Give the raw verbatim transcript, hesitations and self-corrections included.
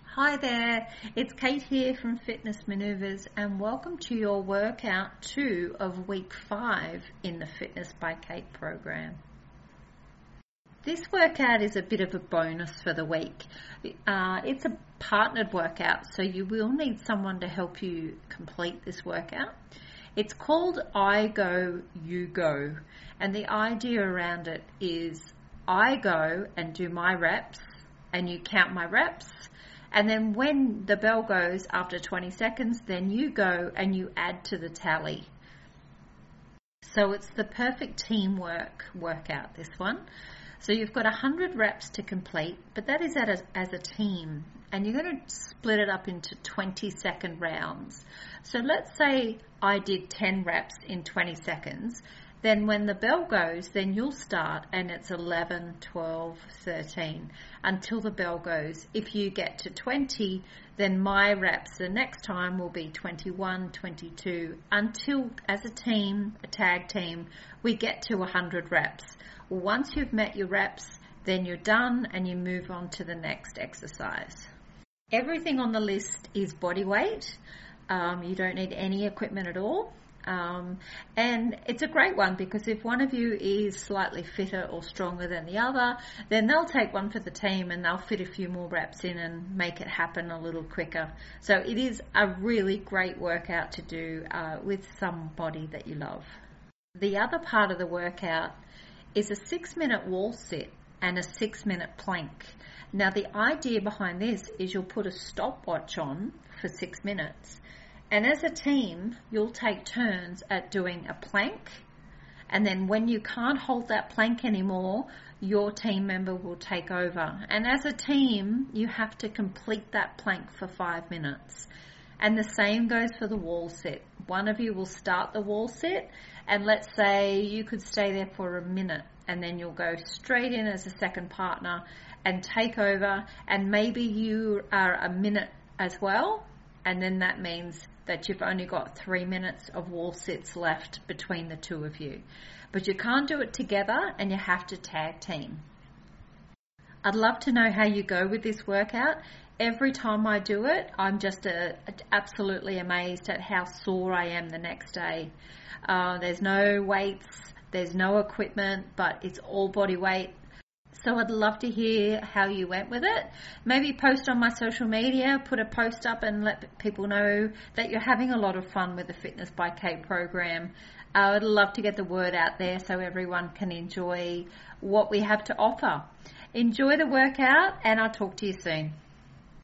Hi there, it's Kate here from Fitness Maneuvers and welcome to your workout two of week five in the Fitness by Kate program. This workout is a bit of a bonus for the week. Uh, it's a partnered workout, so you will need someone to help you complete this workout. It's called I Go, You Go, and the idea around it is I go and do my reps and you count my reps. And then when the bell goes after twenty seconds, then you go and you add to the tally. So it's the perfect teamwork workout, this one. So you've got one hundred reps to complete, but that is as a, as a team. And you're going to split it up into twenty second rounds. So let's say I did ten reps in twenty seconds. Then when the bell goes, then you'll start and it's eleven, twelve, thirteen until the bell goes. If you get to twenty, then my reps the next time will be twenty-one, twenty-two until as a team, a tag team, we get to one hundred reps. Once you've met your reps, then you're done and you move on to the next exercise. Everything on the list is body weight. Um, you don't need any equipment at all. Um, and it's a great one because if one of you is slightly fitter or stronger than the other, then they'll take one for the team and they'll fit a few more reps in and make it happen a little quicker. So it is a really great workout to do uh, with somebody that you love. The other part of the workout is a six minute wall sit and a six minute plank. Now the idea behind this is you'll put a stopwatch on for six minutes. And as a team, you'll take turns at doing a plank. And then when you can't hold that plank anymore, your team member will take over. And as a team, you have to complete that plank for five minutes. And the same goes for the wall sit. One of you will start the wall sit, and let's say you could stay there for a minute, and then you'll go straight in as a second partner and take over, and maybe you are a minute as well. And then that means that you've only got three minutes of wall sits left between the two of you. But you can't do it together and you have to tag team. I'd love to know how you go with this workout. Every time I do it, I'm just uh, absolutely amazed at how sore I am the next day. Uh, there's no weights, there's no equipment, but it's all body weight. So I'd love to hear how you went with it. Maybe post on my social media, put a post up and let people know that you're having a lot of fun with the Fitness by Kate program. I would love to get the word out there so everyone can enjoy what we have to offer. Enjoy the workout and I'll talk to you soon.